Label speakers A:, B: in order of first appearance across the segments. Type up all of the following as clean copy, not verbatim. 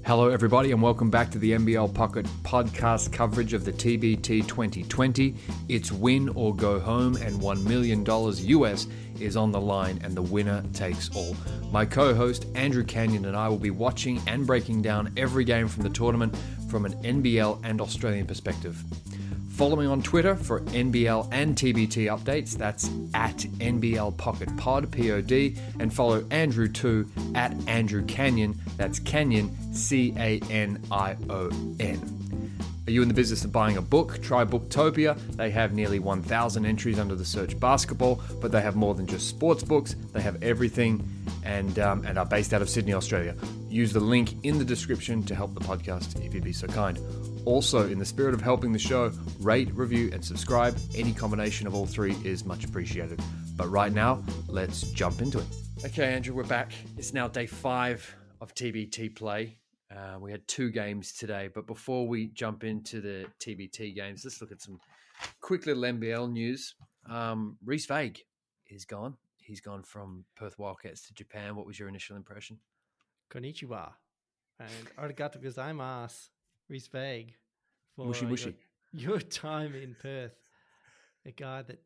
A: Hello, everybody, and welcome back to the NBL Pocket podcast coverage of the TBT 2020. It's win or go home, and $1 million US is on the line, and the winner takes all. My co-host, Andrew Canyon, and I will be watching and breaking down every game from the tournament from an NBL and Australian perspective. Follow me on Twitter for NBL and TBT updates. That's at NBL Pocket Pod, P-O-D. And follow Andrew too at Andrew Canyon. That's Canyon, C-A-N-I-O-N. Are you in the business of buying a book? Try Booktopia. They have nearly 1,000 entries under the search basketball, but they have more than just sports books. They have everything and are based out of Sydney, Australia. Use the link in the description to help the podcast if you'd be so kind. Also, in the spirit of helping the show, rate, review, and subscribe. Any combination of all three is much appreciated. But right now, let's jump into it. Okay, Andrew, we're back. It's now day 5 of TBT play. We had 2 games today, but before we jump into the TBT games, let's look at some quick little NBL news. Rhys Vague is gone. He's gone from Perth Wildcats to Japan. What was your initial impression?
B: Konnichiwa. And arigato gozaimasu, Rhys Vague, for
A: Mushy.
B: Your time in Perth. A guy that,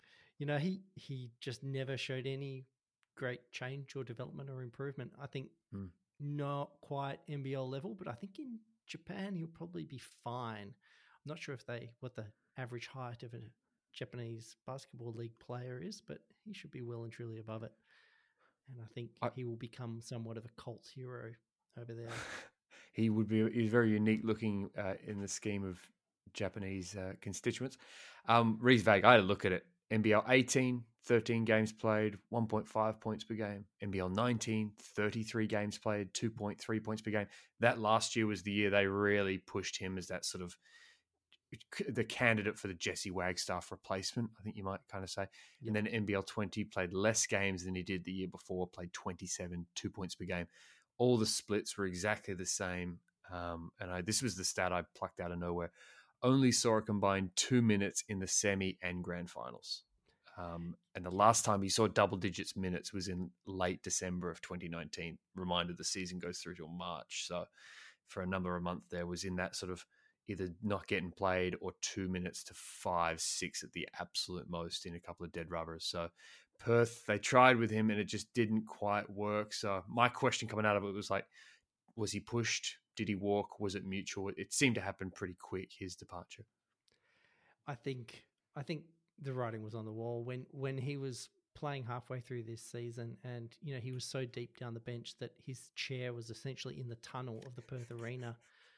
B: he just never showed any great change or development or improvement. I think not quite NBL level, but I think in Japan he'll probably be fine. I'm not sure what the average height of a Japanese basketball league player is, but he should be well and truly above it. And I think he will become somewhat of a cult hero over there.
A: He's very unique looking in the scheme of Japanese constituents. Rhys Vague, I had a look at it. NBL 18, 13 games played, 1.5 points per game. NBL 19, 33 games played, 2.3 points per game. That last year was the year they really pushed him as that sort of the candidate for the Jesse Wagstaff replacement, I think you might kind of say. Yep. And then NBL 20 played less games than he did the year before, played 27, 2 points per game. All the splits were exactly the same. This was the stat I plucked out of nowhere. Only saw a combined 2 minutes in the semi and grand finals. And the last time he saw double digits minutes was in late December of 2019. Reminder, the season goes through till March. So for a number of months there was in that sort of either not getting played or 2 minutes to 5, 6 at the absolute most in a couple of dead rubbers. So Perth, they tried with him and it just didn't quite work. So my question coming out of it was like, was he pushed? Did he walk? Was it mutual? It seemed to happen pretty quick, his departure.
B: I think the writing was on the wall when he was playing halfway through this season, and he was so deep down the bench that his chair was essentially in the tunnel of the Perth Arena.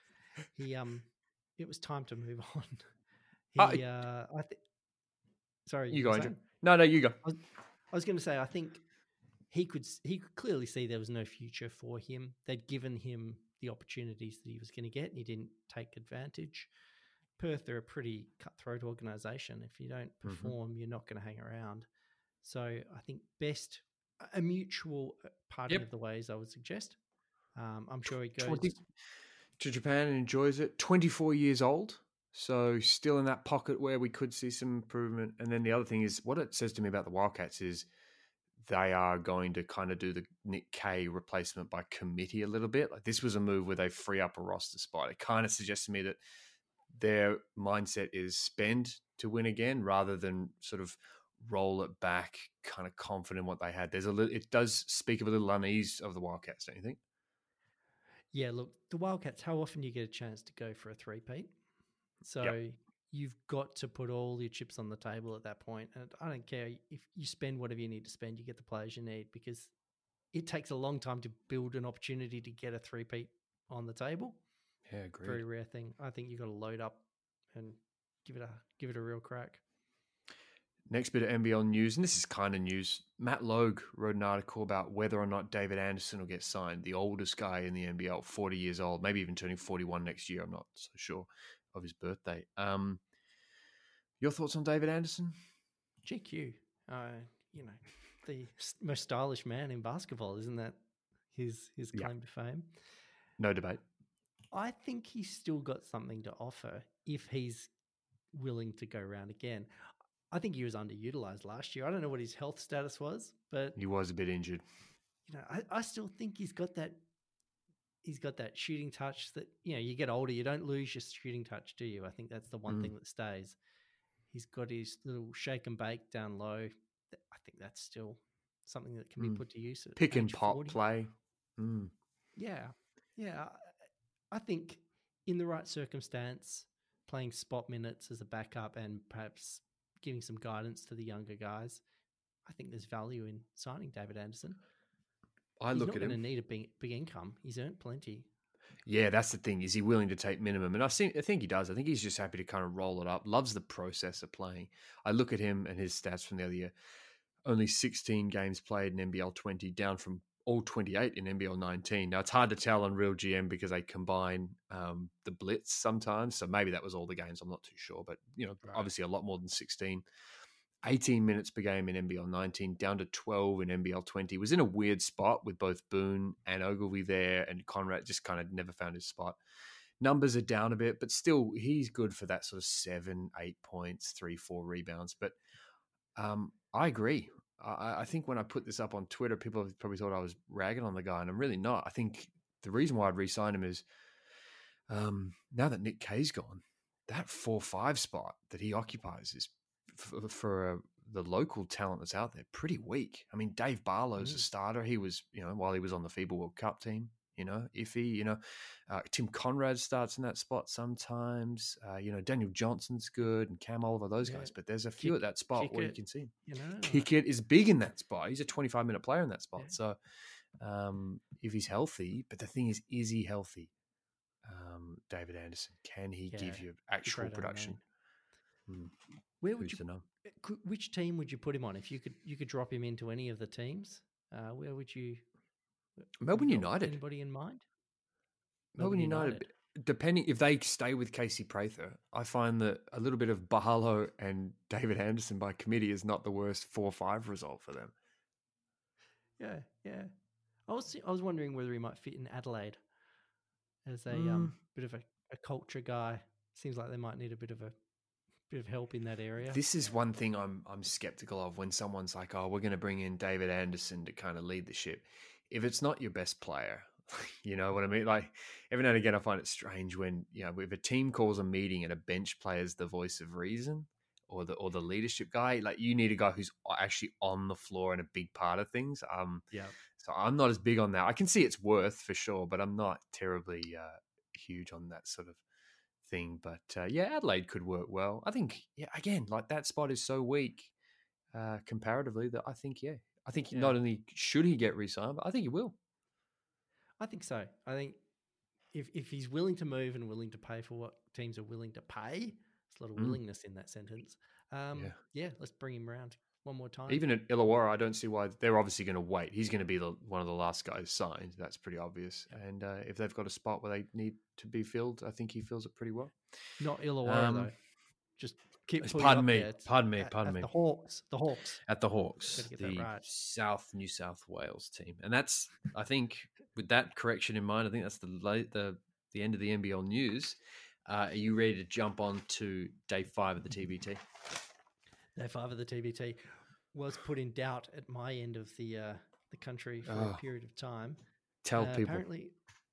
B: It was time to move on. Sorry,
A: you go, Andrew. No, you go.
B: I was going to say, I think he could clearly see there was no future for him. They'd given him the opportunities that he was going to get, and he didn't take advantage. Perth, they're a pretty cutthroat organisation. If you don't perform, you're not going to hang around. So I think best a mutual parting of the ways, I would suggest. I'm sure he goes
A: to Japan and enjoys it. 24 years old, so still in that pocket where we could see some improvement. And then the other thing is, what it says to me about the Wildcats is they are going to kind of do the Nick Kay replacement by committee a little bit. Like this was a move where they free up a roster spot. It kind of suggests to me that their mindset is spend to win again rather than sort of roll it back, kind of confident in what they had. It does speak of a little unease of the Wildcats, don't you think?
B: Yeah, look, the Wildcats, how often do you get a chance to go for a three-peat? So you've got to put all your chips on the table at that point. And I don't care if you spend whatever you need to spend, you get the players you need, because it takes a long time to build an opportunity to get a three-peat on the table.
A: Yeah, agreed.
B: Very rare thing. I think you've got to load up and give it a real crack.
A: Next bit of NBL news, and this is kind of news. Matt Logue wrote an article about whether or not David Anderson will get signed, the oldest guy in the NBL, 40 years old, maybe even turning 41 next year. I'm not so sure of his birthday. Your thoughts on David Anderson?
B: GQ, the most stylish man in basketball, isn't that his claim to fame?
A: No debate.
B: I think he's still got something to offer if he's willing to go around again. I think he was underutilized last year. I don't know what his health status was, but
A: he was a bit injured.
B: I still think he's got that he's got that shooting touch that, you get older, you don't lose your shooting touch, do you? I think that's the one thing that stays. He's got his little shake and bake down low. I think that's still something that can be put to use at
A: pick and
B: age
A: pop
B: 40.
A: play.
B: Yeah. I think in the right circumstance, playing spot minutes as a backup and perhaps giving some guidance to the younger guys, I think there's value in signing David Anderson. He's not going to need a big income. He's earned plenty.
A: Yeah, that's the thing. Is he willing to take minimum? And I think he does. I think he's just happy to kind of roll it up. Loves the process of playing. I look at him and his stats from the other year. Only 16 games played in NBL 20, down from all 28 in NBL 19. Now, it's hard to tell on Real GM because they combine the blitz sometimes. So maybe that was all the games. I'm not too sure. But, obviously a lot more than 16. 18 minutes per game in NBL 19, down to 12 in NBL 20. Was in a weird spot with both Boone and Ogilvy there, and Conrad just kind of never found his spot. Numbers are down a bit, but still he's good for that sort of 7, 8 points, 3, 4 rebounds. But I agree. I think when I put this up on Twitter, people probably thought I was ragging on the guy, and I'm really not. I think the reason why I'd re-sign him is now that Nick Kay's gone, that 4-5 spot that he occupies is for the local talent that's out there pretty weak. I mean, Dave Barlow's a starter. He was, while he was on the FIBA World Cup team, iffy, Tim Conrad starts in that spot sometimes. Daniel Johnson's good and Cam Oliver, those guys. But there's a few at that spot where you can see him. Kickett is big in that spot. He's a 25-minute player in that spot. Yeah. So if he's healthy, but the thing is he healthy? David Anderson, can he give you actual production?
B: Where would which team would you put him on if you could drop him into any of the teams? Where would you?
A: Melbourne United.
B: Anybody in mind?
A: Melbourne United. Depending if they stay with Casey Prather, I find that a little bit of Barlow and David Anderson by committee is not the worst 4-5 result for them.
B: Yeah. I was wondering whether he might fit in Adelaide as a bit of a culture guy. Seems like they might need a bit of help in that area.
A: This is one thing I'm skeptical of when someone's like, "Oh, we're going to bring in David Anderson to kind of lead the ship." If it's not your best player, you know what I mean? Like every now and again, I find it strange when if a team calls a meeting and a bench player's the voice of reason or the leadership guy, like you need a guy who's actually on the floor and a big part of things. So I'm not as big on that. I can see its worth for sure, but I'm not terribly huge on that sort of thing. But Adelaide could work well. I think again, like that spot is so weak comparatively that I think not only should he get re-signed, but I think he will.
B: I think so. I think if he's willing to move and willing to pay for what teams are willing to pay, there's a lot of willingness in that sentence. Let's bring him around one more time.
A: Even at Illawarra, I don't see why they're obviously going to wait. He's going to be one of the last guys signed. That's pretty obvious. Yeah. And if they've got a spot where they need to be filled, I think he fills it pretty well.
B: Not Illawarra though. Just keep.
A: Pardon me.
B: The Hawks.
A: At the Hawks, the South New South Wales team, and that's I think with that correction in mind, I think that's the end of the NBL news. Are you ready to jump on to day 5 of the TBT?
B: Day 5 of the TBT was put in doubt at my end of the country for a period of time.
A: Tell people.
B: Apparently,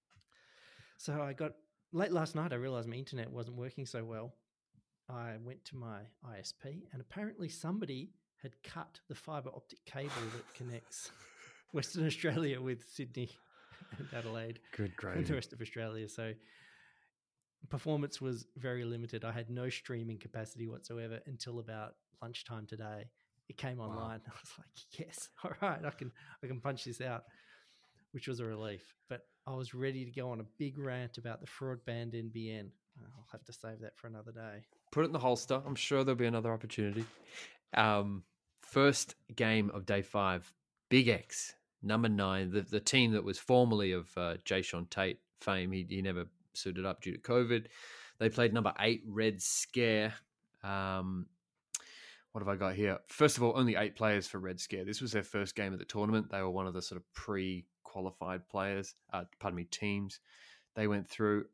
B: so I got late last night. I realized my internet wasn't working so well. I went to my ISP, and apparently somebody had cut the fibre optic cable that connects Western Australia with Sydney and Adelaide.
A: Good gravy.
B: And the rest of Australia. So performance was very limited. I had no streaming capacity whatsoever until about lunchtime today. It came online. Wow. I was like, yes, all right, I can punch this out, which was a relief. But I was ready to go on a big rant about the fraud banned NBN. I'll have to save that for another day.
A: Put it in the holster. I'm sure there'll be another opportunity. First game of day 5, Big X, number 9, the team that was formerly of Jason Tate fame. He never suited up due to COVID. They played number 8, Red Scare. What have I got here? First of all, only 8 players for Red Scare. This was their first game at the tournament. They were one of the sort of pre-qualified teams. They went through.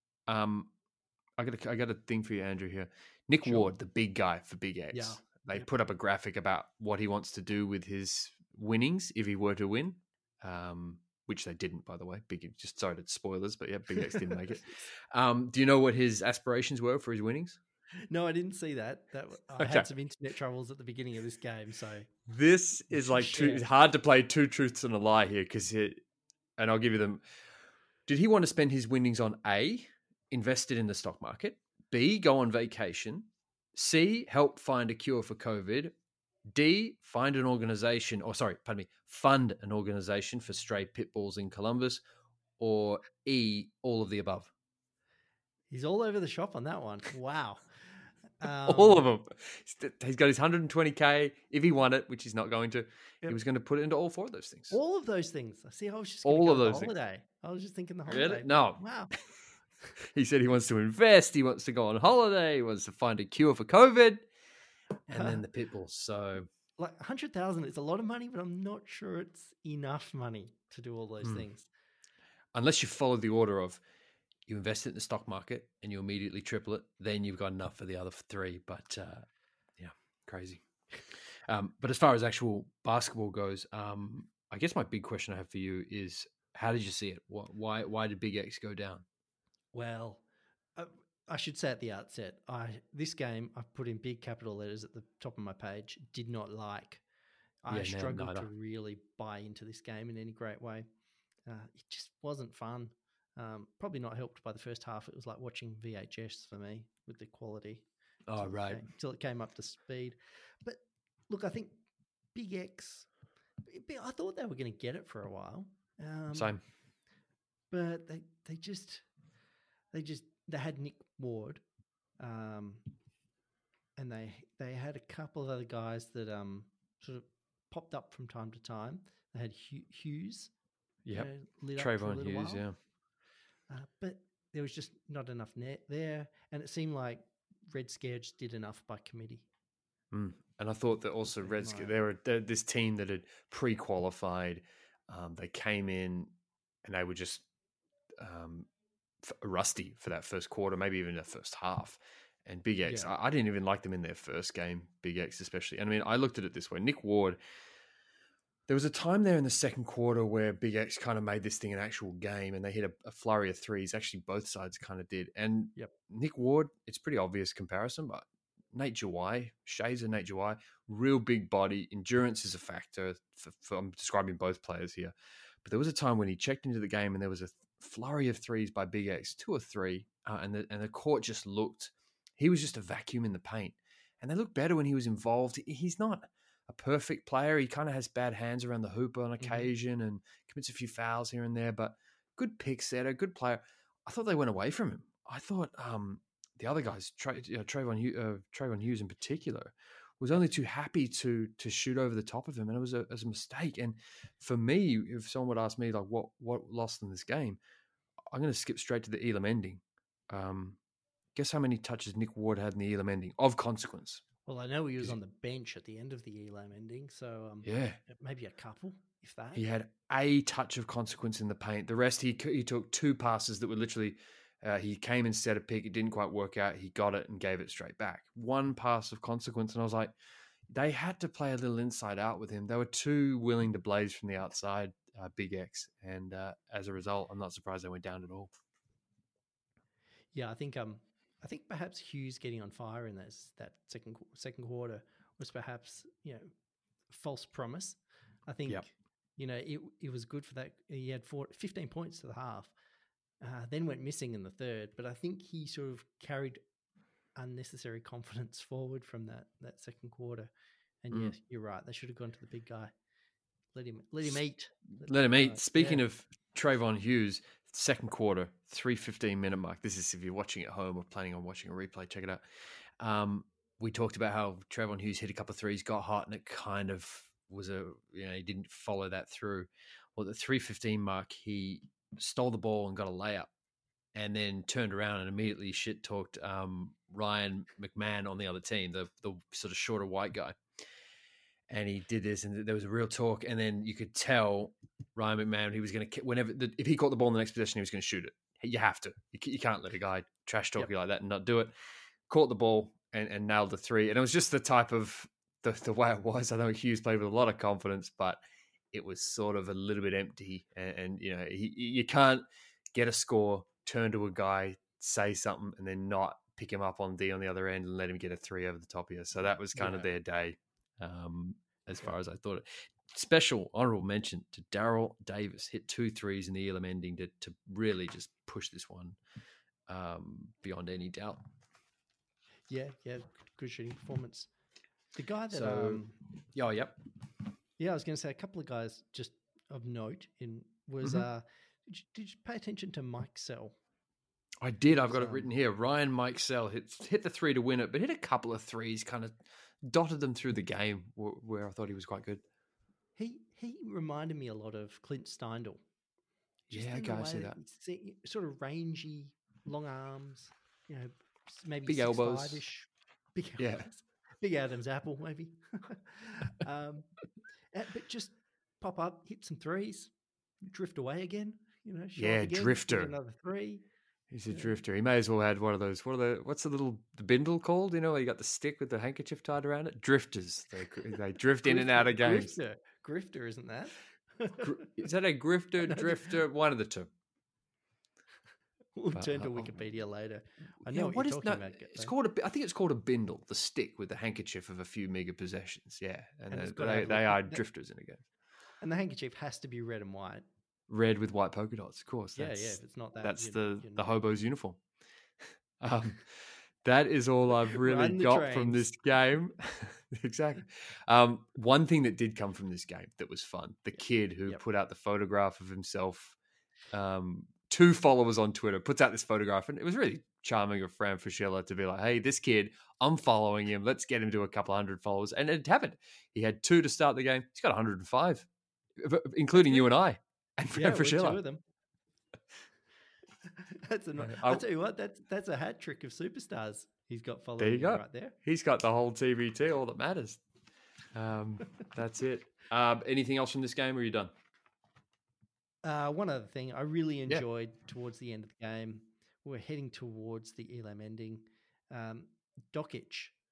A: I got a thing for you, Andrew, here. Nick Ward, the big guy for Big X. Yeah. They put up a graphic about what he wants to do with his winnings if he were to win, which they didn't, by the way. Just sorry to spoilers, but yeah, Big X didn't make it. Do you know what his aspirations were for his winnings?
B: No, I didn't see that. I had some internet troubles at the beginning of this game, so
A: this is like it's hard to play two truths and a lie here and I'll give you them. Did he want to spend his winnings on A, invested in the stock market, B, go on vacation, C, help find a cure for COVID, D, fund an organization for stray pit bulls in Columbus, or E, all of the above?
B: He's all over the shop on that one. Wow.
A: All of them. He's got his 120K. If he won it, which he's not going to, he was going to put it into all four of those things.
B: All of those things. See, I was just
A: all of
B: those holiday. Things. I was just thinking the holiday.
A: Really? No.
B: Wow.
A: He said he wants to invest. He wants to go on holiday. He wants to find a cure for COVID. And then the pit bulls. So,
B: like 100,000 is a lot of money, but I'm not sure it's enough money to do all those things.
A: Unless you follow the order of you invest it in the stock market and you immediately triple it, then you've got enough for the other three. But yeah, crazy. But as far as actual basketball goes, I guess my big question I have for you is, how did you see it? Why did Big X go down?
B: Well, I should say at the outset, this game I put in big capital letters at the top of my page, did not like. I struggled to really buy into this game in any great way. It just wasn't fun. Probably not helped by the first half. It was like watching VHS for me with the quality.
A: Oh, right.
B: Until it came up to speed. But look, I think Big X, I thought they were going to get it for a while.
A: Same.
B: But they had Nick Ward, and they had a couple of other guys that sort of popped up from time to time. They had Hughes.
A: Yeah. Trayvon Hughes, yeah.
B: But there was just not enough net there, and it seemed like Red Scare just did enough by committee.
A: And I thought that also Red Scare, they're this team that had pre-qualified. They came in and they were just rusty for that first quarter, maybe even the first half. And Big X, I didn't even like them in their first game, Big X especially. And I mean, I looked at it this way. Nick Ward, there was a time there in the second quarter where Big X kind of made this thing an actual game and they hit a flurry of threes. Actually, both sides kind of did. And Nick Ward, it's pretty obvious comparison, but Nate Jawai, shades of Nate Jawai, real big body. Endurance is a factor. I'm describing both players here. But there was a time when he checked into the game and there was a flurry of threes by Big X, 2 or 3, and the court just looked, he was just a vacuum in the paint. And they looked better when he was involved. He's not a perfect player. He kind of has bad hands around the hoop on occasion and commits a few fouls here and there, but good pick setter, good player. I thought they went away from him. I thought the other guys, Trayvon Hughes in particular, was only too happy to shoot over the top of him, and it was a mistake. And for me, if someone would ask me like what lost in this game, I'm going to skip straight to the Elam ending. Guess how many touches Nick Ward had in the Elam ending of consequence?
B: Well, I know he was on the bench at the end of the Elam ending, so maybe a couple, if that.
A: He had a touch of consequence in the paint. The rest, he took 2 passes that were literally, he came and set a pick. It didn't quite work out. He got it and gave it straight back. 1 pass of consequence, and I was like, they had to play a little inside out with him. They were too willing to blaze from the outside, Big X, and as a result, I'm not surprised they went down at all.
B: Yeah, I think perhaps Hughes getting on fire in that second quarter was perhaps false promise. I think it was good for that. He had 15 points to the half, then went missing in the third. But I think he sort of carried unnecessary confidence forward from that second quarter. And yes, you're right. They should have gone to the big guy. Let him eat.
A: Let him eat. Speaking of Trayvon Hughes, second quarter, 3:15-minute mark. This is if you're watching at home or planning on watching a replay, check it out. We talked about how Trayvon Hughes hit a couple of threes, got hot, and it kind of was he didn't follow that through. Well, at the 3:15 mark, he stole the ball and got a layup, and then turned around and immediately shit-talked Ryan McMahon on the other team, the sort of shorter white guy. And he did this, and there was a real talk. And then you could tell Ryan McMahon, he was going to, if he caught the ball in the next possession, he was going to shoot it. You have to. You can't let a guy trash talk you like that and not do it. Caught the ball and nailed the 3. And it was just the type of the way it was. I know Hughes played with a lot of confidence, but it was sort of a little bit empty. And you know, you can't get a score, turn to a guy, say something, and then not pick him up on D on the other end and let him get a 3 over the top of you. So that was kind of their day, as far as I thought it. Special honourable mention to Daryl Davis. Hit 2 threes in the Elam ending to really just push this one beyond any doubt.
B: Yeah, good shooting performance. The guy that I was going to say a couple of guys just of note was did you pay attention to Mike Sell?
A: I did. I've got it written here. Ryan Mike Sell hit the 3 to win it, but hit a couple of threes, kind of dotted them through the game where I thought he was quite good.
B: He reminded me a lot of Clint Steindl.
A: Yeah, okay, I see that.
B: Sort of rangy, long arms, you know, maybe
A: big elbows.
B: Big elbows. Yeah. Big Adam's apple, maybe. But just pop up, hit some threes, drift away again. You know,
A: again, drifter.
B: Another 3.
A: He's a drifter. He may as well have one of those. What's the bindle called? You know, where you got the stick with the handkerchief tied around it. Drifters. They drift in and out of games.
B: Grifter, isn't that?
A: Is that a grifter, drifter? One of the two.
B: We'll turn to Wikipedia later. I know what you're talking about.
A: It's called I think it's called a bindle, the stick with the handkerchief of a few meager possessions. Yeah, and they are drifters in a game.
B: And the handkerchief has to be red and white.
A: Red with white polka dots, of course.
B: If it's not that,
A: that's the hobo's uniform. That is all I've really got from this game. Exactly. One thing that did come from this game that was fun: the kid who put out the photograph of himself. 2 followers on Twitter puts out this photograph, and it was really charming of Fran Fraschilla to be like, "Hey, this kid, I'm following him. Let's get him to a couple hundred followers." And it happened. He had 2 to start the game. He's got 105, including you and I. And Fran Fraschilla.
B: 2 of them. I'll tell you what, that's a hat trick of superstars he's got following.
A: There you go.
B: Right there.
A: He's got the whole TBT, all that matters. That's it. Anything else from this game, or are you done?
B: One other thing I really enjoyed towards the end of the game, we're heading towards the Elam ending. Dokic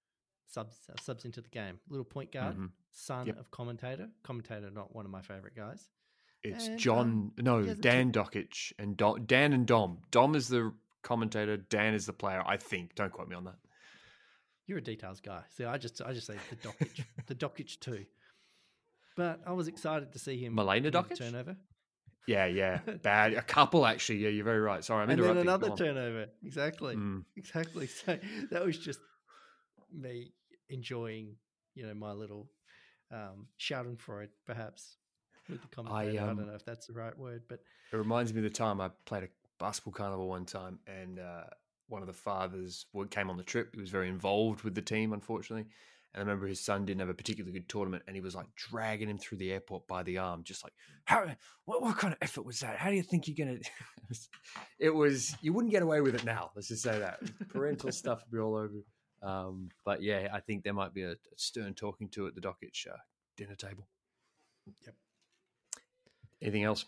B: subs into the game. Little point guard, son of commentator. Commentator, not one of my favorite guys.
A: It's Dan Dokic and Dan and Dom. Dom is the commentator. Dan is the player, I think. Don't quote me on that.
B: You're a details guy. See, I just say the Dokic, the Dokic too. But I was excited to see him.
A: Milena Dokic
B: turnover.
A: Yeah, bad. A couple actually. Yeah, you're very right. Sorry, I'm interrupting.
B: And then another turnover. Exactly. So that was just me enjoying, my little Schadenfreude, perhaps. With the commentator. I don't know if that's the right word, but
A: it reminds me of the time I played a basketball carnival one time, and one of the fathers came on the trip. He was very involved with the team, unfortunately, and I remember his son didn't have a particularly good tournament, and he was like dragging him through the airport by the arm, just like, what kind of effort was that? How do you think you're gonna? It was, you wouldn't get away with it now. Let's just say that parental stuff would be all over. But yeah, I think there might be a stern talking to at the Dokic dinner table.
B: Yep.
A: Anything else?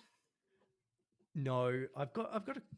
B: No, I've got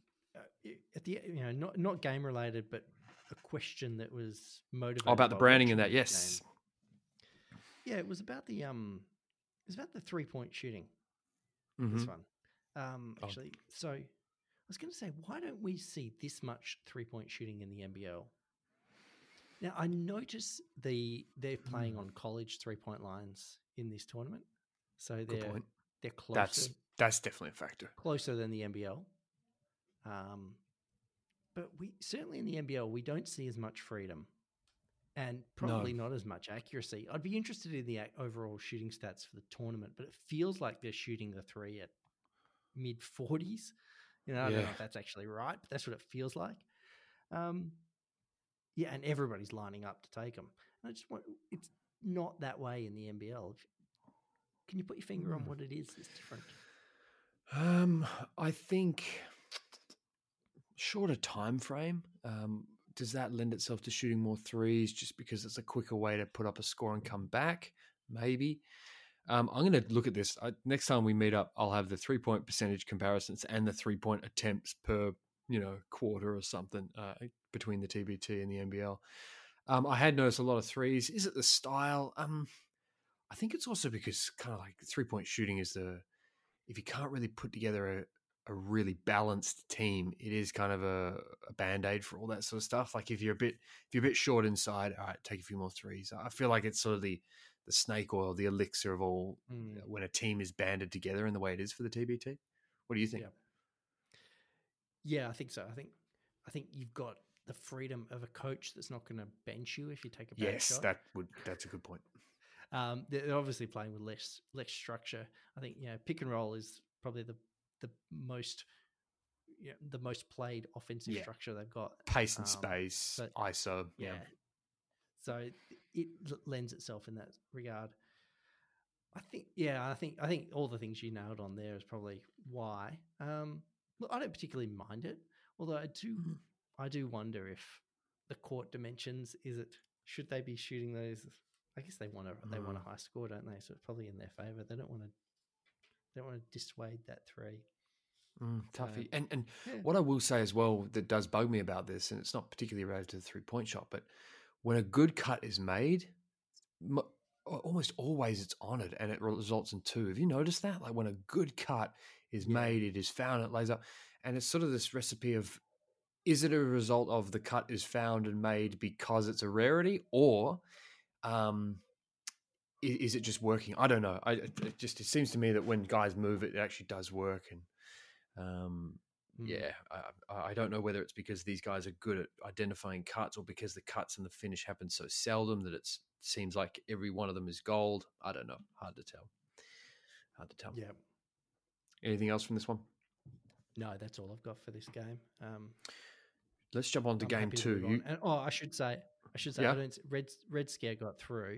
B: at the not game related, but a question that was motivated
A: about the branding and that. Yes.
B: Yeah, it was about the 3-point shooting. This one, actually. So I was going to say, why don't we see this much 3-point shooting in the NBL? Now I notice they're playing on college 3-point lines in this tournament, so they're closer.
A: That's definitely a factor.
B: Closer than the NBL. But we certainly in the NBL, we don't see as much freedom and probably not as much accuracy. I'd be interested in the overall shooting stats for the tournament, but it feels like they're shooting the 3 at mid-40s. I don't know if that's actually right, but that's what it feels like. And everybody's lining up to take them. And it's not that way in the NBL. Can you put your finger on what it is that's different?
A: I think shorter time frame. Does that lend itself to shooting more threes just because it's a quicker way to put up a score and come back? Maybe. I'm going to look at this. Next time we meet up, I'll have the 3-point percentage comparisons and the 3-point attempts per quarter or something between the TBT and the NBL. I had noticed a lot of threes. Is it the style? I think it's also because kind of like 3-point shooting is if you can't really put together a really balanced team, it is kind of a band-aid for all that sort of stuff. Like if you're a bit short inside, all right, take a few more threes. I feel like it's sort of the snake oil, the elixir of all when a team is banded together in the way it is for the TBT. What do you think?
B: Yeah, I think so. I think you've got the freedom of a coach that's not going to bench you if you take a bad shot.
A: Yes, that's a good point.
B: They're obviously playing with less structure. I think pick and roll is probably the most played offensive structure they've got.
A: Pace and space, ISO. Yeah.
B: So it lends itself in that regard. I think all the things you nailed on there is probably why. Look, I don't particularly mind it, although I do wonder if the court dimensions should they be shooting those? I guess they want a high score, don't they? So it's probably in their favor. They don't want to dissuade that three.
A: Toughy. And what I will say as well that does bug me about this, and it's not particularly related to the 3-point shot, but when a good cut is made, almost always it's honored and it results in 2. Have you noticed that? Like when a good cut is made, it is found, it lays up. And it's sort of this recipe of, is it a result of the cut is found and made because it's a rarity, or is it just working? I don't know. It seems to me that when guys move it actually does work. And I don't know whether it's because these guys are good at identifying cuts or because the cuts and the finish happen so seldom that it seems like every one of them is gold. I don't know. Hard to tell.
B: Yeah.
A: Anything else from this one?
B: No, that's all I've got for this game.
A: Let's jump on to game 2.
B: I should say, Red Scare got through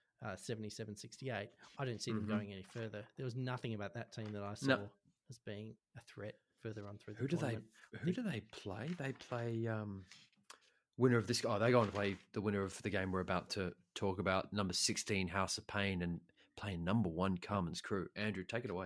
B: 77-68. I don't see them going any further. There was nothing about that team that I saw as being a threat further on through the tournament.
A: Who do they play? They play winner of this. Oh, they go on to play the winner of the game we're about to talk about, number 16 House of Pain, and playing number 1 Carmen's Crew. Andrew, take it away.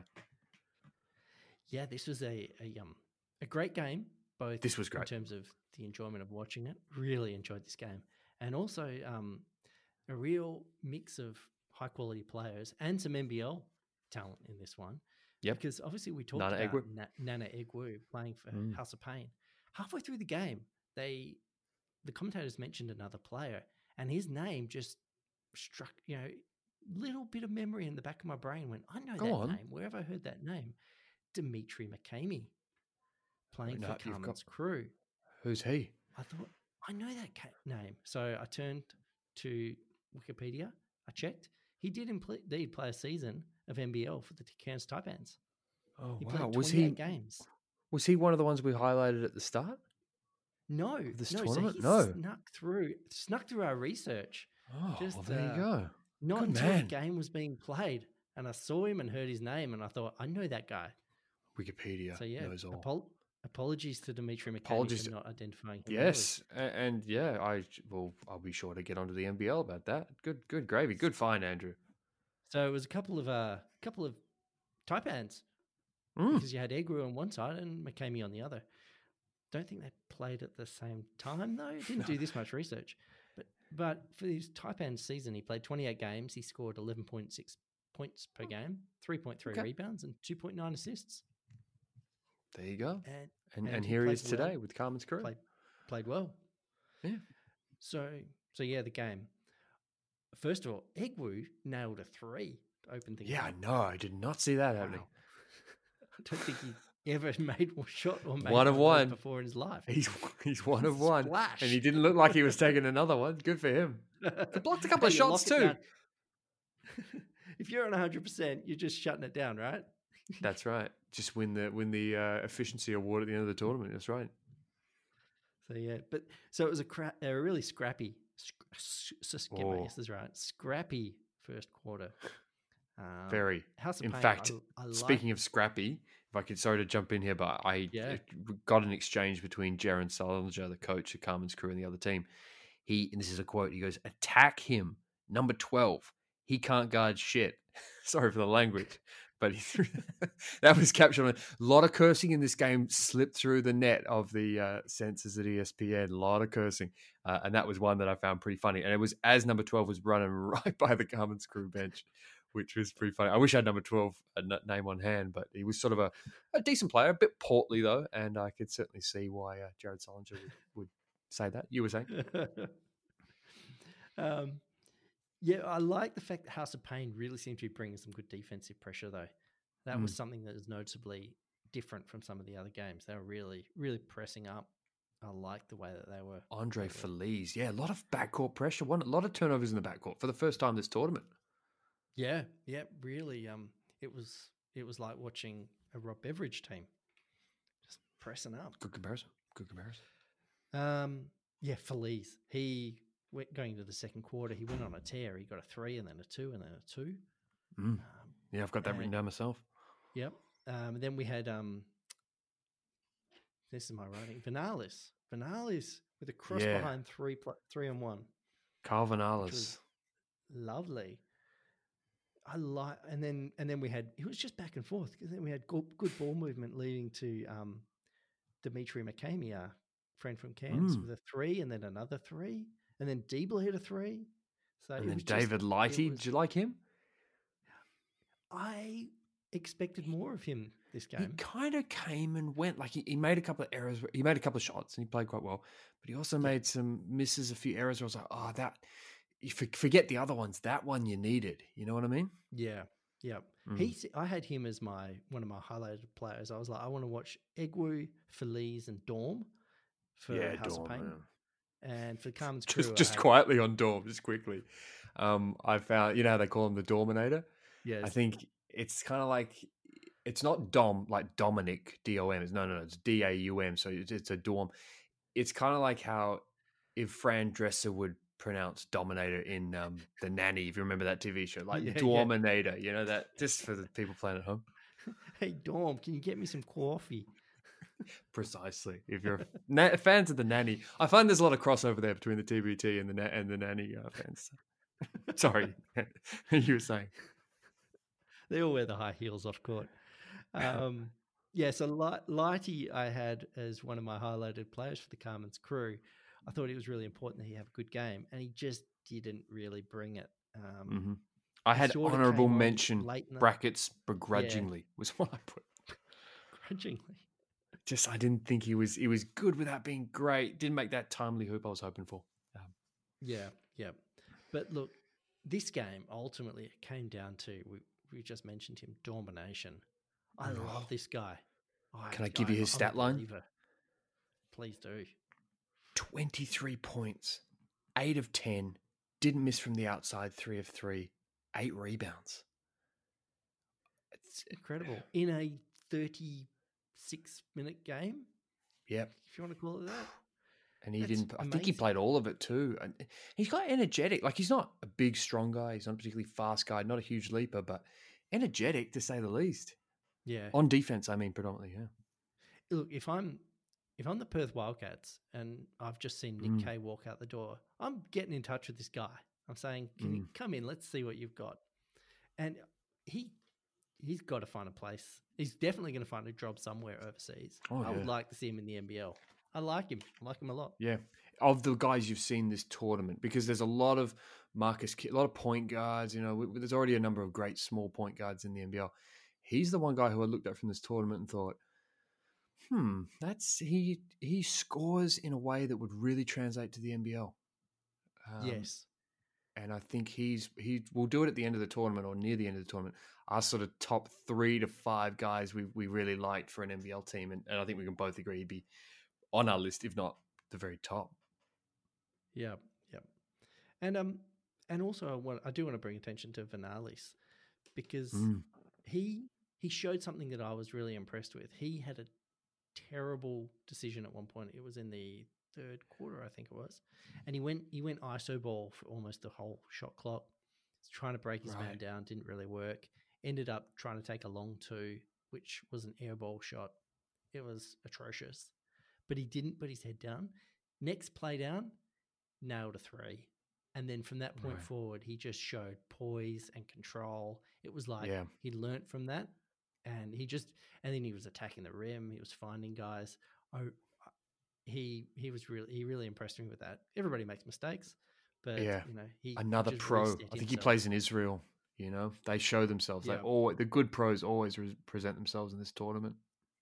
B: Yeah, this was a great game. Both
A: this was great
B: in terms of the enjoyment of watching it. Really enjoyed this game, and also a real mix of high quality players and some NBL talent in this one.
A: Yeah,
B: because obviously we talked about Nana Egwu playing for House of Pain. Halfway through the game, the commentators mentioned another player, and his name just struck, little bit of memory in the back of my brain. Went, I know name. Where have I heard that name? Dimitri McCamey playing for Carmen's Crew.
A: Who's he?
B: I thought, I know that name. So I turned to Wikipedia. I checked. He did indeed play a season of NBL for the Cairns Taipans.
A: Oh,
B: he
A: wow.
B: played 28 games.
A: Was he one of the ones we highlighted at the start?
B: No.
A: This
B: tournament? So he snuck through our research.
A: Oh, there you go.
B: Not until the game was being played. And I saw him and heard his name, and I thought, I know that guy.
A: Wikipedia knows all.
B: Apologies to Dimitri McCamey for not identifying him.
A: Yes, and I'll be sure to get onto the NBL about that. Good gravy. Good find, Andrew.
B: So it was a couple of Taipans because you had Egwu on one side and McCamey on the other. Don't think they played at the same time though. Didn't do this much research, but for his Taipan season, he played 28 games. He scored 11.6 points per game, 3.3 rebounds, and 2.9 assists.
A: There you go. And here he is today with Carmen's Crew.
B: Played well.
A: Yeah.
B: So yeah, the game. First of all, Egwu nailed a 3 to open things up.
A: I know. I did not see that happening.
B: I don't think he ever made a shot or made
A: one of one
B: before in his life.
A: He's one of one.
B: Splash.
A: And he didn't look like he was taking another one. Good for him. He blocked a couple of shots too.
B: If you're on 100%, you're just shutting it down, right?
A: That's right. Just win the efficiency award at the end of the tournament. That's right.
B: So yeah, so it was a really scrappy. This is right. Scrappy first quarter.
A: Very.
B: House of
A: In
B: Pain,
A: fact,
B: I
A: speaking of scrappy, if I could, sorry to jump in here, but I got an exchange between Jaron Sullinger, the coach of Carmen's Crew, and the other team. And this is a quote. He goes, "Attack him, number 12. He can't guard shit." Sorry for the language, but that was captured. A lot of cursing in this game slipped through the net of the censors at ESPN. A lot of cursing, and that was one that I found pretty funny. And it was as number 12 was running right by the Carmen's Crew bench. which was pretty funny. I wish I had number 12 name on hand, but he was sort of a decent player, a bit portly though, and I could certainly see why Jared Sullinger would say that. You were saying?
B: Yeah, I like the fact that House of Pain really seemed to be bringing some good defensive pressure, though. That was something that was noticeably different from some of the other games. They were really, really pressing up. I like the way that they were.
A: Andre Feliz, yeah, a lot of backcourt pressure. A lot of turnovers in the backcourt for the first time this tournament.
B: Yeah, really. It was like watching a Rob Beveridge team, just pressing up.
A: Good comparison.
B: Yeah, Feliz. He went going into the second quarter. He went on a tear. He got a 3 and then a 2 and then a 2.
A: Yeah, I've got that written down myself.
B: Yep. Then we had this is my writing. Vinalis with a cross behind 3 and 1.
A: Carl Vinalis.
B: Lovely. I like, and then we had, it was just back and forth because then we had good ball movement leading to Dimitri McCamey, our friend from Cairns, with a 3 and then another 3, and then Diebler hit a 3. So
A: and then David Lighty, did you like him?
B: I expected more of him this game.
A: He kind of came and went. Like he made a couple of errors. He made a couple of shots and he played quite well, but he also made some misses, a few errors where I was like, oh, that. You forget the other ones. That one you needed. You know what I mean?
B: Yeah. I had him as one of my highlighted players. I was like, I want to watch Egwu, Feliz, and Dorm for House of Pain. Yeah. And for Carmen's Crew,
A: just quietly on Dorm, just quickly. I found, you know how they call him the Dorminator?
B: Yes.
A: I think it's kind of like, it's not Dom, like Dominic, D-O-M. No, it's D-A-U-M. So it's a Dorm. It's kind of like how if Fran Dresser would pronounce Dominator in The Nanny, if you remember that TV show, like Dorminator, you know, that just for the people playing at home.
B: Hey, Dorm, can you get me some coffee?
A: Precisely. If you're fans of The Nanny, I find there's a lot of crossover there between the TBT and the Nanny fans. Sorry, you were saying.
B: They all wear the high heels off court. So Lighty I had as one of my highlighted players for the Carmen's Crew. I thought it was really important that he have a good game, and he just didn't really bring it.
A: I had honourable mention, brackets, begrudgingly, was what I put.
B: Begrudgingly.
A: Just, I didn't think he was good without being great. Didn't make that timely hoop I was hoping for.
B: Yeah. But look, this game, ultimately, it came down to, we just mentioned him, domination. I love this guy.
A: Can I give you his stat line?
B: Please do.
A: 23 points, 8 of 10, didn't miss from the outside, 3 of 3, 8 rebounds.
B: It's incredible. In a 36-minute game?
A: Yep.
B: If you want to call it that.
A: And he didn't, I think he played all of it too. And he's got energetic. Like, he's not a big, strong guy. He's not a particularly fast guy, not a huge leaper, but energetic to say the least.
B: Yeah.
A: On defense, I mean, predominantly, yeah.
B: Look, if I'm the Perth Wildcats and I've just seen Nick Kay walk out the door, I'm getting in touch with this guy. I'm saying, can you come in? Let's see what you've got. And he's got to find a place. He's definitely going to find a job somewhere overseas. I would like to see him in the NBL. I like him. I like him a lot.
A: Yeah. Of the guys you've seen this tournament, because there's a lot of a lot of point guards, you know, there's already a number of great small point guards in the NBL. He's the one guy who I looked at from this tournament and thought, he scores in a way that would really translate to the NBL.
B: Yes.
A: And I think he will do it at the end of the tournament or near the end of the tournament. Our sort of top 3 to 5 guys we really liked for an NBL team. And I think we can both agree he'd be on our list, if not the very top.
B: Yeah. And also I do want to bring attention to Vinalis because he showed something that I was really impressed with. He had a terrible decision at one point. It was in the third quarter, I think it was. And he went ISO ball for almost the whole shot clock. He's trying to break his man down, didn't really work. Ended up trying to take a long 2, which was an air ball shot. It was atrocious. But he didn't put his head down. Next play down, nailed a 3. And then from that point forward, he just showed poise and control. It was like he learnt from that. And then he was attacking the rim. He was finding guys. He really impressed me with that. Everybody makes mistakes, but you know,
A: another pro. I think he plays in Israel. You know, they show themselves.
B: Yeah.
A: The good pros always present themselves in this tournament.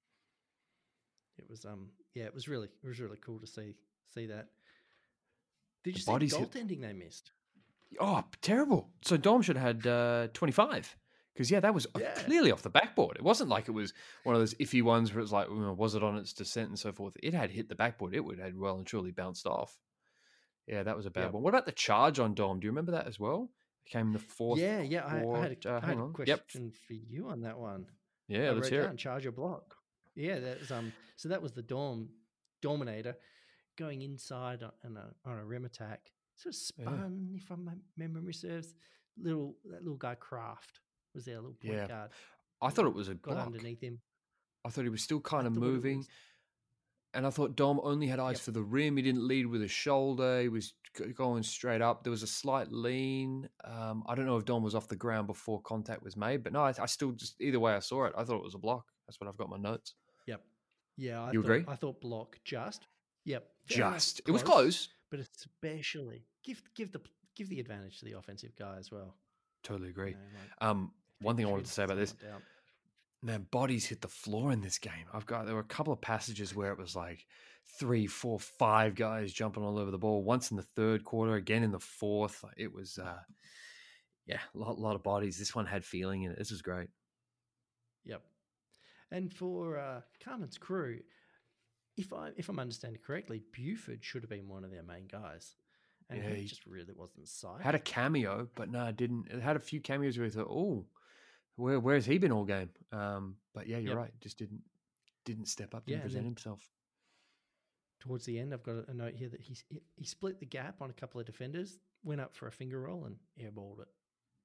B: It was it was really cool to see that. Did you see
A: bodies
B: the goaltending they missed?
A: Oh, terrible! So Dom should have had 25 because that was clearly off the backboard. It wasn't like it was one of those iffy ones where it's like, was it on its descent and so forth? It had hit the backboard. It would have well and truly bounced off. Yeah, that was a bad one. What about the charge on Dom? Do you remember that as well? It came in the fourth.
B: Yeah. I had a question for you on that one.
A: Yeah, let's hear it.
B: Charge or block. Yeah, that was So that was the Dominator going inside on a rim attack. Sort of spun, if my memory serves. That little guy Kraft was there, a little point guard.
A: I thought it was a
B: got
A: block.
B: Underneath him.
A: I thought he was still kind of moving. And I thought Dom only had eyes for the rim. He didn't lead with his shoulder. He was going straight up. There was a slight lean. I don't know if Dom was off the ground before contact was made, but no, I still just, either way I saw it, I thought it was a block. That's what I've got in my notes.
B: Yep. Yeah.
A: You agree?
B: I thought block just. Yep.
A: Just. It was close.
B: But especially give the advantage to the offensive guy as well.
A: Totally agree. One thing I wanted to say about this, man, bodies hit the floor in this game. There were a couple of passages where it was like 3, 4, 5 guys jumping all over the ball. Once in the third quarter, again in the fourth. It was, a lot of bodies. This one had feeling in it. This was great.
B: Yep. And for Carmen's Crew, if I'm understanding correctly, Buford should have been one of their main guys. And he just really wasn't psyched.
A: Had a cameo, but no, it didn't. It had a few cameos where he thought, oh, where's he been all game? But yeah, you're right. Just didn't step up, didn't present himself.
B: Towards the end, I've got a note here that he split the gap on a couple of defenders, went up for a finger roll and airballed it.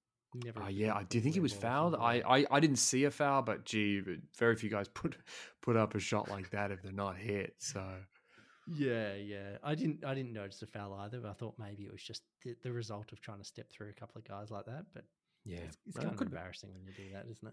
A: I do think he was fouled. I didn't see a foul, but gee, very few guys put up a shot like that if they're not hit. So
B: yeah, I didn't notice a foul either. But I thought maybe it was just the result of trying to step through a couple of guys like that. But
A: yeah,
B: it's kind of embarrassing when you do that, isn't it?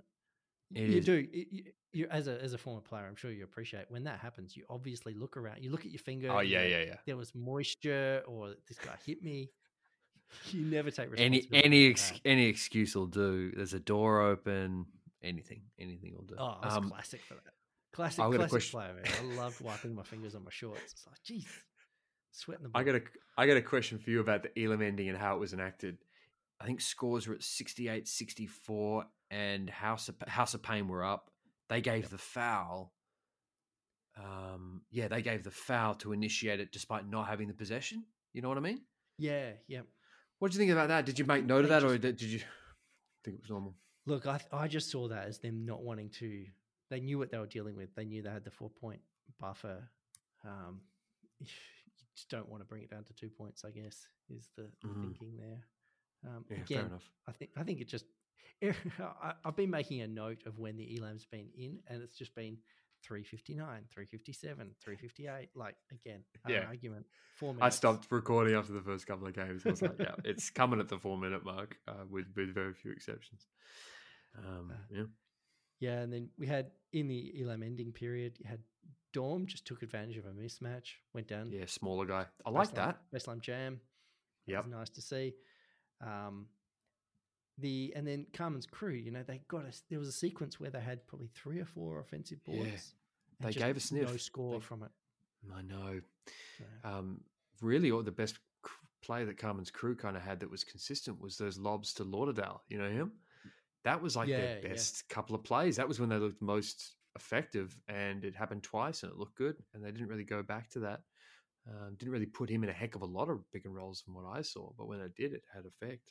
B: You as a former player, I'm sure you appreciate when that happens. You obviously look around. You look at your finger.
A: Oh yeah.
B: There was moisture, or this guy hit me. You never take responsibility.
A: Any excuse will do. There's a door open. Anything will do.
B: Oh, I was classic for that. Classic player, man. I loved wiping my fingers on my shorts. It's like, geez, sweating the ball.
A: I got a question for you about the Elam ending and how it was enacted. I think scores were at 68-64, and House of Pain were up. They gave the foul. They gave the foul to initiate it, despite not having the possession. You know what I mean?
B: Yeah.
A: What did you think about that? Did you make note of that, or did you think it was normal?
B: Look, I just saw that as them not wanting to. They knew what they were dealing with. They knew they had the 4-point buffer. You just don't want to bring it down to 2 points, I guess, is the thinking there. Again,
A: fair enough.
B: I think it just. I've been making a note of when the Elam's been in, and it's just been 3:59, 3:57, 3:58. Like, again, an argument. 4 minutes.
A: I stopped recording after the first couple of games. I was like, it's coming at the 4-minute mark with very few exceptions.
B: Yeah, and then we had, in the Elam ending period, you had Dorm just took advantage of a mismatch, went down.
A: Yeah, smaller guy. I like that.
B: Westlam Jam.
A: Yeah.
B: It was nice to see. And then Carmen's Crew, there was a sequence where they had probably 3 or 4 offensive boards.
A: Yeah. They gave a sniff.
B: No score from it.
A: I know. Yeah. Really, the best play that Carmen's Crew kind of had that was consistent was those lobs to Lauderdale. You know him? That was like their best couple of plays. That was when they looked most effective, and it happened twice, and it looked good. And they didn't really go back to that. Didn't really put him in a heck of a lot of pick and rolls from what I saw, but when it did, it had effect.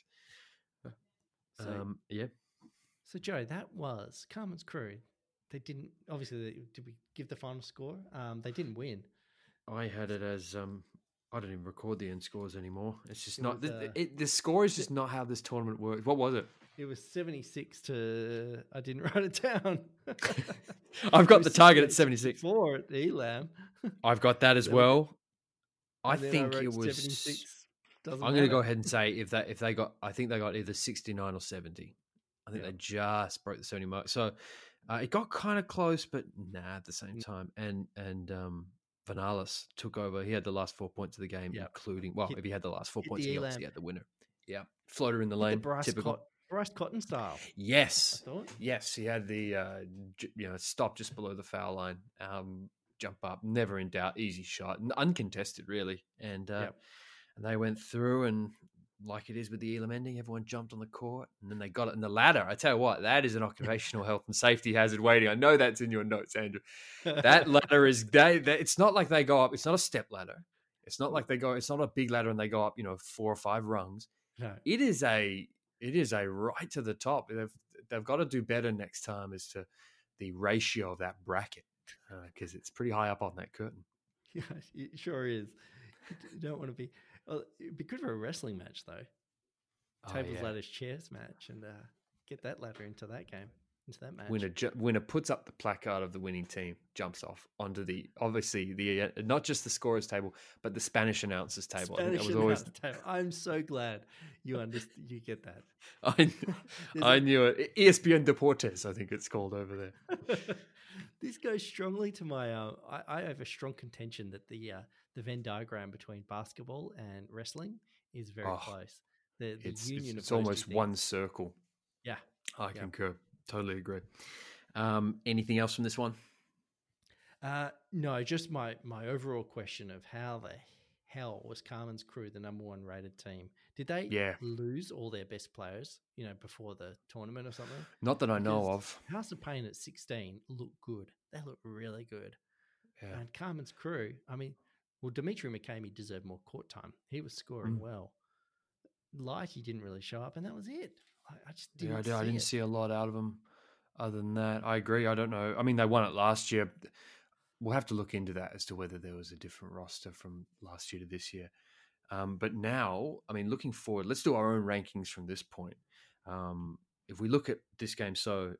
B: So Joe, that was Carmen's Crew. They didn't, obviously, did we give the final score? They didn't win.
A: I had it as I don't even record the end scores anymore. It's just not the score is just not how this tournament works. What was it?
B: It was 76 to. I didn't write it down.
A: I've got the target at 76.
B: 4 at Elam.
A: I've got that as well.
B: I think it was 76.
A: I'm going to go ahead and say if they got, I think they got either 69 or 70. I think they just broke the 70 mark. So it got kind of close, but at the same time. And Vanalis took over. He had the last 4 points of the game, including, if he had the last 4 points, he obviously had the winner. Yeah. Floater in the lane, typical.
B: Bryce Cotton style.
A: Yes,
B: I thought.
A: yes, he had the stop just below the foul line, jump up, never in doubt, easy shot, uncontested really, and they went through and. Like it is with the Elam ending, everyone jumped on the court and then they got it in the ladder. I tell you what, that is an occupational health and safety hazard waiting. I know that's in your notes, Andrew. That ladder is it's not like they go up. It's not a step ladder. It's not like it's not a big ladder and they go up, 4 or 5 rungs.
B: No.
A: It is a right to the top. They've got to do better next time as to the ratio of that bracket because it's pretty high up on that curtain.
B: Yeah, it sure is. You don't want to be. Well, it'd be good for a wrestling match though. Tables, ladders, chairs match, and get that ladder into that game, into that match.
A: Winner puts up the placard of the winning team, jumps off onto the not just the scorers table, but the Spanish announcers table.
B: Table. I'm so glad you get that.
A: I knew it. ESPN Deportes, I think it's called over there.
B: This goes strongly to my. I have a strong contention that the Venn diagram between basketball and wrestling is very close. The union
A: it's almost one circle.
B: Yeah,
A: I concur. Totally agree. Anything else from this one?
B: No, just my overall question of how the hell was Carmen's Crew the number 1 rated team? Did they lose all their best players, before the tournament or something?
A: Not that I know of.
B: House of Pain at 16 looked good. They looked really good. Yeah. And Carmen's Crew, Dimitri McCamey deserved more court time. He was scoring well. Lighty didn't really show up, and that was it. I just didn't.
A: I didn't see a lot out of him. Other than that, I agree. I don't know. I mean, they won it last year. We'll have to look into that as to whether there was a different roster from last year to this year. But now, looking forward, let's do our own rankings from this point. If we look at this game, so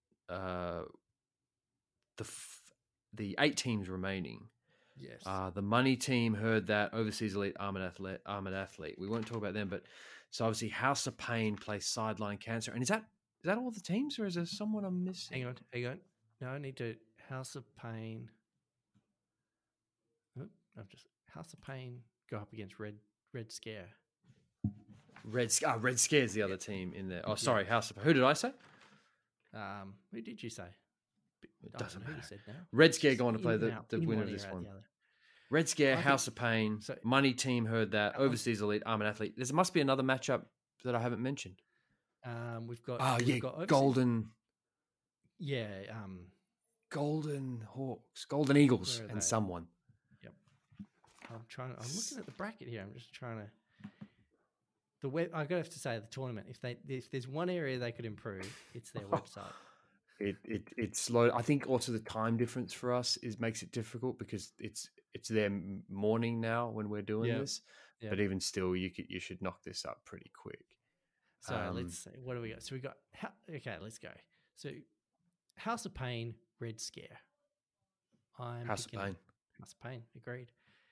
A: the 8 teams remaining.
B: Yes.
A: The money team heard that Overseas Elite Armored Athlete. We won't talk about them, but so obviously House of Pain plays Sideline Cancer. And is that all the teams, or is there someone I'm missing?
B: Hang on. No, I need to House of Pain. House of Pain go up against Red Scare.
A: Red Scare is the other team in there. Oh, sorry, House of Pain. Who did I say?
B: Who did you say?
A: It doesn't matter.
B: Who you said now.
A: Red Scare going to play the winner of this one. Red Scare, House of Pain, Money Team heard that, Overseas Elite, Armored Athlete. There must be another matchup that I haven't mentioned.
B: We've got
A: Golden.
B: Yeah.
A: Golden Hawks, Golden Eagles, and someone.
B: Yep. I'm looking at the bracket here. I'm just trying to. I have to say the tournament. If there's one area they could improve, it's their website.
A: It's slow. I think also the time difference for us makes it difficult because it's their morning now when we're doing this. Yep. But even still, you should knock this up pretty quick.
B: So let's see. What do we got? So we got let's go. So House of Pain, Red Scare.
A: House of Pain.
B: House of Pain. Agreed.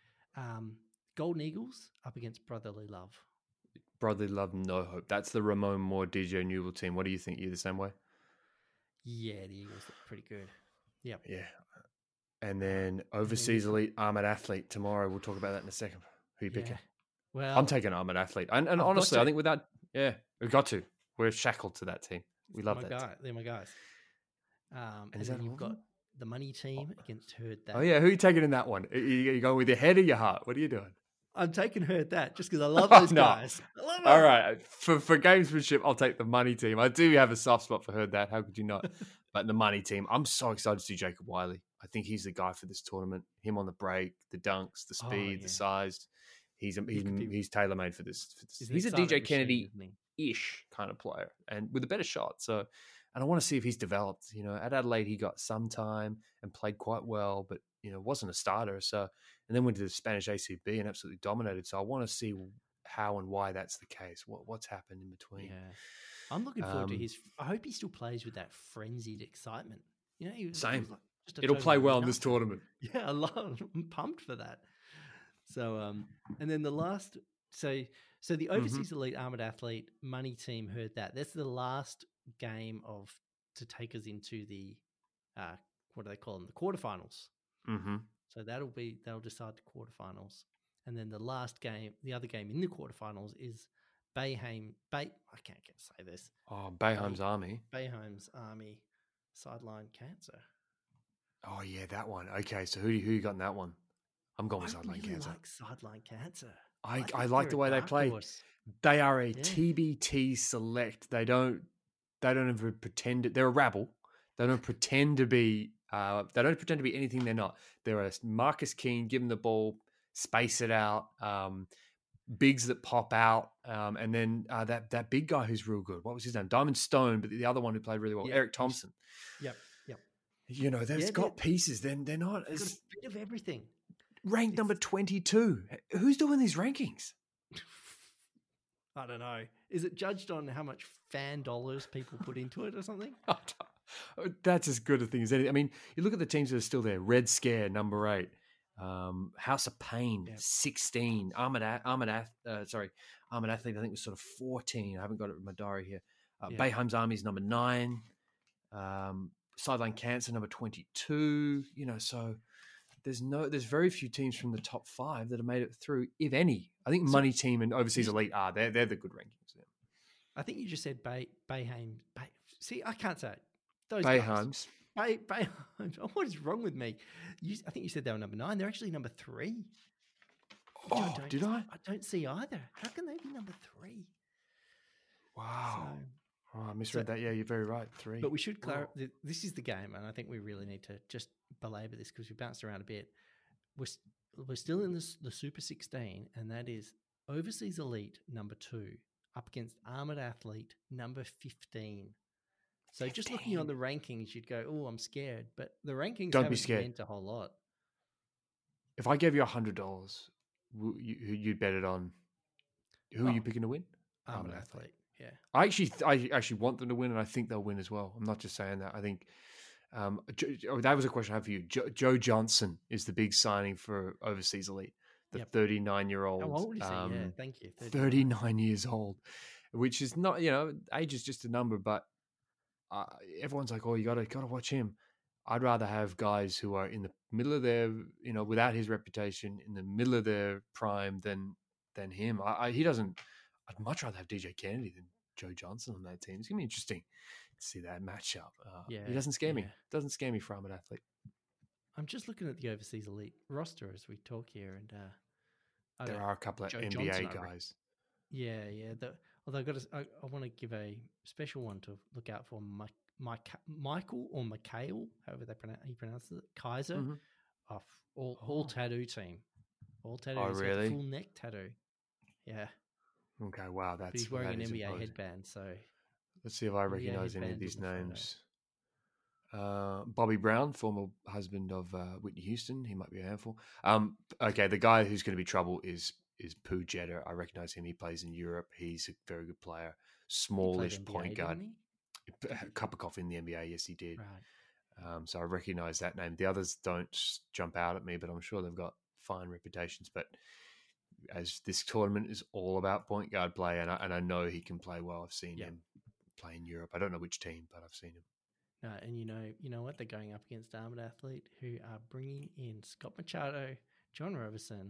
B: Golden Eagles up against Brotherly Love.
A: Brotherly Love, no hope. That's the Ramon Moore, DJ Newell team. What do you think? You the same way?
B: Yeah, the Eagles look pretty good. Yep.
A: Yeah. And then Overseas Elite Armored Athlete tomorrow. We'll talk about that in a second. Who are you picking?
B: Well,
A: I'm taking Armored Athlete. And honestly, I think we've got to. We're shackled to that team. We love that.
B: They're my guys. And then you've got the Money Team against Heard That.
A: Oh, yeah. Who are you taking in that one? Are you going with your head or your heart? What are you doing?
B: I'm taking Heard That just because I love those guys. I love them.
A: All right. For gamesmanship, I'll take the Money Team. I do have a soft spot for Heard That. How could you not? But the Money Team, I'm so excited to see Jacob Wiley. I think he's the guy for this tournament. Him on the break, the dunks, the speed, the size. He's tailor-made for this. He's a DJ Kennedy-ish kind of player and with a better shot. So, and I want to see if he's developed. At Adelaide, he got some time and played quite well, but, wasn't a starter. So, and then went to the Spanish ACB and absolutely dominated. So I want to see how and why that's the case. What's happened in between.
B: Yeah. I'm looking forward to his. I hope he still plays with that frenzied excitement.
A: Same. It'll play well in this tournament.
B: Yeah, I'm pumped for that. So, and then the last, so the Overseas Elite Armored Athlete Money Team heard that. That's the last game to take us into the, what do they call them? The quarterfinals.
A: Mm-hmm.
B: So they'll decide the quarterfinals. And then the other game in the quarterfinals is I can't say this.
A: Oh, Bayham's Army.
B: Bayham's Army sideline cancer.
A: Oh yeah, that one. Okay, so who you got in that one? I'm going with sideline cancer.
B: I like sideline cancer.
A: I like the way they play.
B: Horse.
A: They are a TBT select. They don't even pretend they're a rabble. They don't pretend to be. They don't pretend to be anything they're not. They're a Marcus Keane. Give them the ball, space it out. Bigs that pop out, and then that big guy who's real good. What was his name? Diamond Stone, but the other one who played really well, Eric Thompson.
B: Yep.
A: You know, they've got pieces. Then they're not
B: got
A: as
B: a bit of everything.
A: Ranked number 22. Who's doing these rankings?
B: I don't know. Is it judged on how much fan dollars people put into it or something?
A: That's as good a thing as anything. I mean, you look at the teams that are still there. Red Scare, number 8. House of Pain, 16. Armored Athlete, I think was sort of 14. I haven't got it in my diary here. Bayham's Army is number 9. Sideline Cancer, number 22. You know, so there's very few teams from the top 5 that have made it through, if any. I think Money Team and Overseas Elite they're the good rankings. Yeah.
B: I think you just said Bayham. See, I can't say it.
A: Those Bayhams.
B: Bayhams. What is wrong with me? I think you said they were number 9. They're actually number 3.
A: Oh, did I?
B: I don't see either. How can they be number 3?
A: Wow. I misread that. Yeah, you're very right. 3.
B: But we should clarify. This is the game, and I think we really need to just belabor this because we bounced around a bit. We're still in the Super 16, and that is Overseas Elite number 2 up against Armored Athlete number 15. So just looking on the rankings, you'd go, "Oh, I'm scared," but the rankings haven't meant a whole lot.
A: If I gave you $100, you'd bet it on who are you picking to win?
B: Armored Athlete. Yeah,
A: I actually want them to win, and I think they'll win as well. I'm not just saying that. I think that was a question I have for you. Joe Johnson is the big signing for Overseas Elite, the 39-year-old.
B: How old is he? Yeah, thank you.
A: 39 years old, which is not, age is just a number, but everyone's like, oh, you gotta watch him. I'd rather have guys who are in the middle of their, without his reputation, in the middle of their prime than him. I'd much rather have DJ Kennedy than Joe Johnson on that team. It's going to be interesting to see that matchup. He doesn't scare me. Doesn't scare me for Armored Athlete.
B: I'm just looking at the Overseas Elite roster as we talk here, and
A: there are a couple of
B: Joe
A: NBA
B: Johnson,
A: guys.
B: Yeah. Although I want to give a special one to look out for Michael or Mikhail, however he pronounces it, Kaiser, off all tattoo team. All tattoo.
A: Oh, really?
B: Full neck tattoo. Yeah.
A: Okay, wow.
B: But he's wearing an NBA headband, so...
A: Let's see if I recognize any of these names. Bobby Brown, former husband of Whitney Houston. He might be a handful. Okay, the guy who's going to be trouble is Pooh Jetta. I recognize him. He plays in Europe. He's a very good player. Smallish point guard. A cup of coffee in the NBA. Yes, he did.
B: Right.
A: So I recognize that name. The others don't jump out at me, but I'm sure they've got fine reputations. But as this tournament is all about point guard play, and I know he can play well. I've seen him play in Europe. I don't know which team, but I've seen him.
B: No, and you know what? They're going up against Armored Athlete, who are bringing in Scott Machado, John Roberson,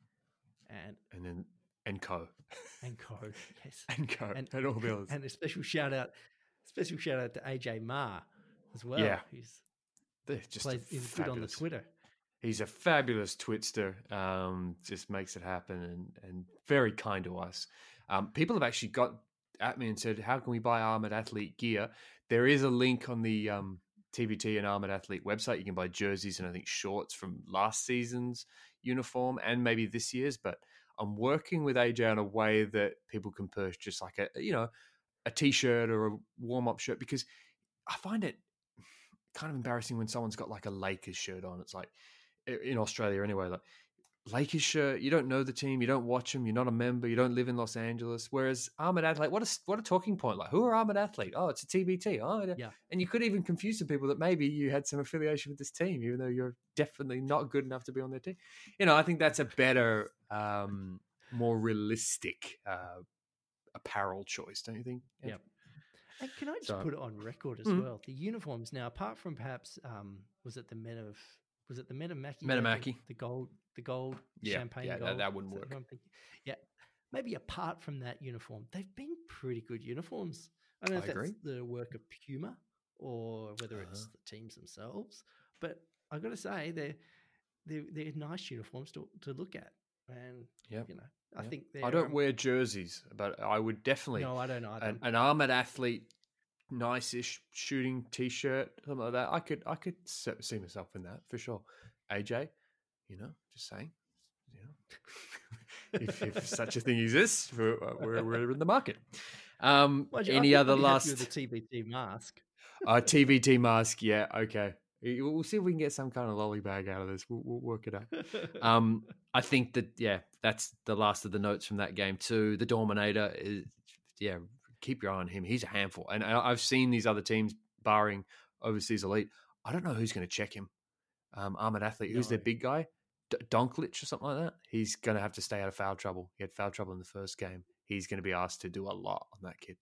A: and Co.
B: Yes,
A: and Co. And all the others.
B: And a special shout out to AJ Marr as well.
A: Yeah,
B: he's
A: good
B: on the Twitter.
A: He's a fabulous twitster. Just makes it happen and very kind to us. People have actually got at me and said, "How can we buy Armored Athlete gear?" There is a link on the TBT and Armored Athlete website. You can buy jerseys and I think shorts from last season's uniform and maybe this year's. But I'm working with AJ on a way that people can purchase like a t-shirt or a warm-up shirt, because I find it kind of embarrassing when someone's got like a Lakers shirt on. It's like, in Australia anyway, like Lakers shirt, you don't know the team, you don't watch them, you're not a member, you don't live in Los Angeles. Whereas Armored Athlete, what a talking point. Like, who are Armored Athlete? Oh, it's a TBT. Oh, yeah. And you could even confuse some people that maybe you had some affiliation with this team, even though you're definitely not good enough to be on their team. I think that's a better, more realistic apparel choice, don't you think?
B: Yep. And can I just put it on record as well? The uniforms now, apart from perhaps, was it the Metamaki?
A: Metamaki.
B: The gold champagne gold.
A: That wouldn't work.
B: Yeah. maybe apart from that uniform, they've been pretty good uniforms. I don't know if that's the work of Puma or whether it's the teams themselves, but I've got to say they're nice uniforms to look at. And I think
A: I don't wear jerseys, but I would definitely.
B: No, I don't either.
A: An Armored Athlete, nice-ish shooting T-shirt, something like that. I could see myself in that for sure. AJ, just saying, if such a thing exists, we're in the market. Any other last?
B: The TBT mask.
A: TBT mask, yeah, okay. We'll see if we can get some kind of lolly bag out of this. We'll work it out. I think that, that's the last of the notes from that game too. The Dominator is, keep your eye on him. He's a handful. And I've seen these other teams, barring Overseas Elite, I don't know who's going to check him. Armored Athlete, who's their big guy? Donklich or something like that? He's going to have to stay out of foul trouble. He had foul trouble in the first game. He's going to be asked to do a lot on that kid.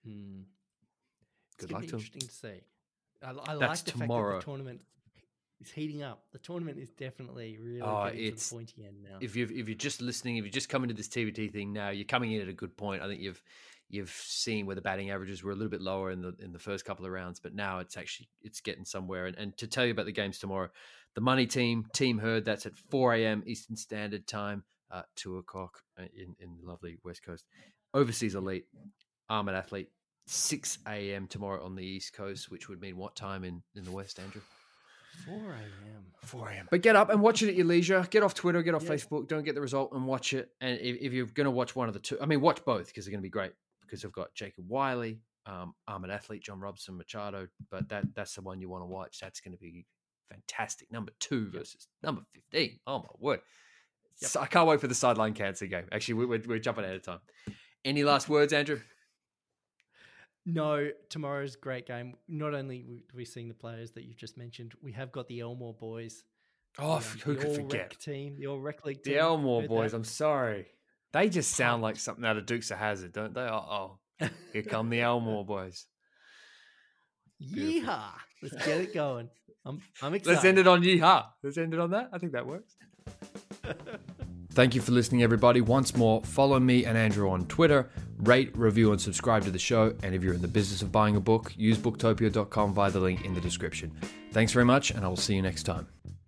A: Good luck to him.
B: Interesting to see. I like the fact that the tournament is heating up. The tournament is definitely really getting to the pointy end now.
A: If you're just listening, if you're just coming to this TBT thing now, you're coming in at a good point. I think you've seen where the batting averages were a little bit lower in the first couple of rounds, but now it's getting somewhere. And to tell you about the games tomorrow, the Money Team, Team Herd, that's at 4 a.m. Eastern Standard Time, 2 o'clock in the lovely West Coast. Overseas Elite, Armored Athlete, 6 a.m. tomorrow on the East Coast, which would mean what time in the West, Andrew?
B: 4 a.m.
A: 4 a.m. But get up and watch it at your leisure. Get off Twitter, get off Facebook. Don't get the result and watch it. And if you're going to watch one of the two, watch both because they're going to be great. Because I've got Jacob Wiley, Armored Athlete, John Robson, Machado. But that's the one you want to watch. That's going to be fantastic. Number 2 versus number 15. Oh, my word. Yep. I can't wait for the sideline cancer game. Actually, we're jumping ahead of time. Any last words, Andrew?
B: No, tomorrow's a great game. Not only are we seeing the players that you've just mentioned, we have got the Elmore boys.
A: Oh, who could forget?
B: The All Rec League team.
A: The Elmore boys, I'm sorry. They just sound like something out of Dukes of Hazzard, don't they? Here come the Elmore boys.
B: Yeehaw! Let's get it going. I'm excited.
A: Let's end it on yeehaw. Let's end it on that. I think that works. Thank you for listening, everybody. Once more, follow me and Andrew on Twitter. Rate, review, and subscribe to the show. And if you're in the business of buying a book, use booktopia.com via the link in the description. Thanks very much, and I will see you next time.